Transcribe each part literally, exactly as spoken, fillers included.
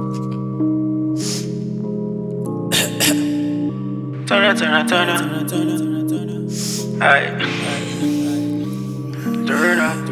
Turn up, turn up, turn up, turn up. Aye. Turn up,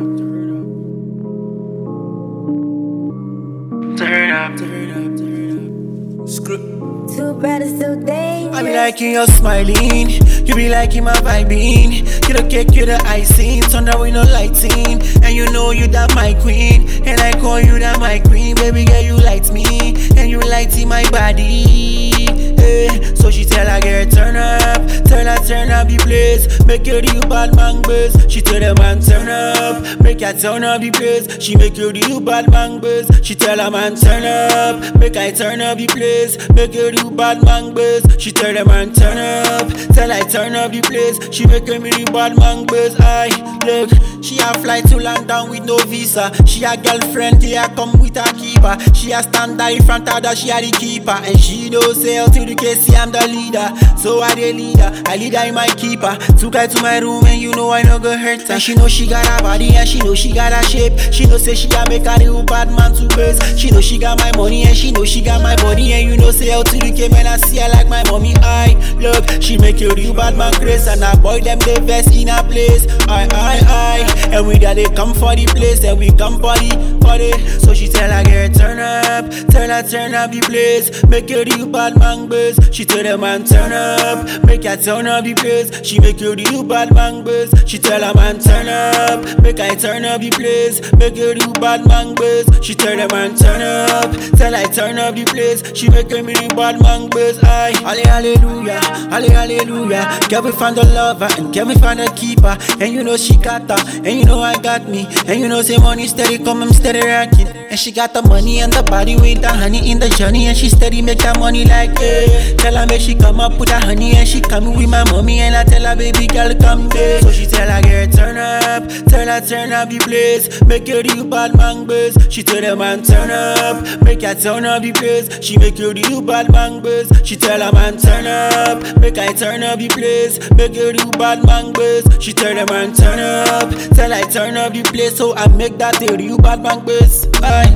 turn up, turn up, turn up. Screw. Too bad it's so dangerous. I be liking your smiling, you be liking my vibing. You the cake, you the icing, turn up with no lighting. And you know you that my queen, and I call you that my queen. Baby girl, you light me, and you lighting my body. Hey, so she tell her girl turn up, turn up, turn up the place. Make you the bad man buzz. She tell the man turn up, make her turn up the place. She make you the bad man buzz. She tell her man turn up, make I turn up the place. Make you the bad man buzz. She tell the man turn up, tell I turn up the place. She make me the bad man buzz. I look, she a fly to London with no visa. She a girlfriend, here come with a keeper. She a stand there in front of her, she a the keeper. And she knows sell to the case, see I'm the leader. So I the leader, I lead her in my keeper. Took her to my room and you know I no go hurt her. And she know she got a body and she know she got a shape. She know say she a make her the bad man to base. She know she got my money and she know she got my body. And you know say out to the came and I see her like my mommy. I look, she make you the bad man craze. And I boy them the best in a place. I, I, I. And we that they come for the place and we come for the, for the. So she tell her girl turn up, turn up, turn up the place. Make you the bad man buzz. She tell the man turn up, make her turn up the place. She make you the bad man buzz. She tell her man turn up, make I turn up the place. Make you the bad man buzz. She tell the man turn up, tell I turn up the place. She make me the bad man buzz. I, hallelujah, hallelujah. Can we find a lover and can we find a keeper? And you know she got her, and you know I got me. And you know say money steady come, I'm steady rocking. And she got the money and the body with the honey in the journey. And she steady make that money like eh. Tell her make she come up with that honey and she coming with my mommy. And I tell her baby girl come there. So she tell her girl turn up, turn up, turn up the place. Make you the bad man buzz. She tell the man turn up, make her turn up the place. She make you the bad man buzz. She tell her man turn up, make I turn up the place. Make you the bad man buzz. She tell the man turn up, tell I turn up the place. So I make that the real bad man buzz. Aye.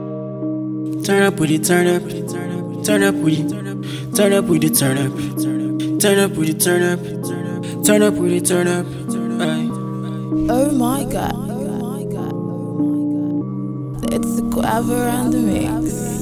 Turn up with it, turn up, turn up with it, turn up with it, turn up, turn up with it, turn up, turn up with it, turn up. Aye. Oh my god. It's the Quaver and the mix.